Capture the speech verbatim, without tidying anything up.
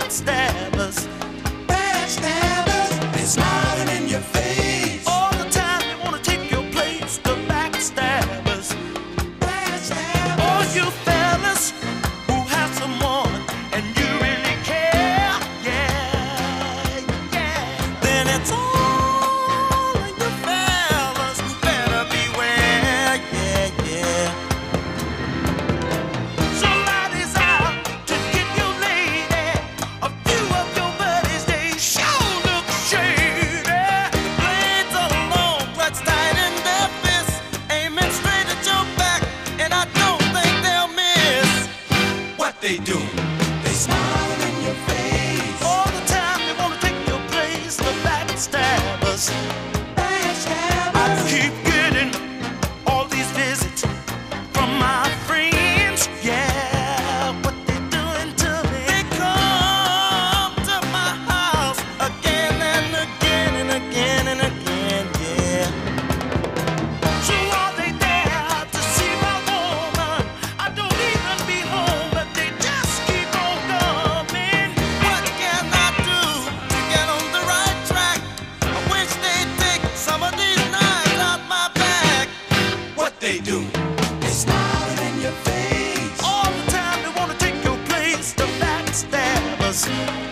backstabbers. Backstabbers, they smiling in your face. All the time they wanna take your place, the backstabbers. Backstabbers, All you fellas who have someone and you really care, yeah, yeah. Then it's all of you fellas who better beware, yeah, yeah. So ladies out to get your lady. A few of your buddies, they sure look shady. The blades are long, clutched tight in their fists, aiming straight at your back, and I don't think they'll miss. what they do? They smiling in your face. All the time they wanna take your place, the backstabbers. I Backstabbers, keep getting all these visits from my friends. Yeah, what they doing to me? They come to my house again and again and again and again. Yeah. So are they there to see my woman? I don't even be home, but they just keep on coming. What can I do to get on the right track? I wish they'd take some of these knives out my back. what they do? They smiling in your face. All the time they wanna take your place, the backstabbers.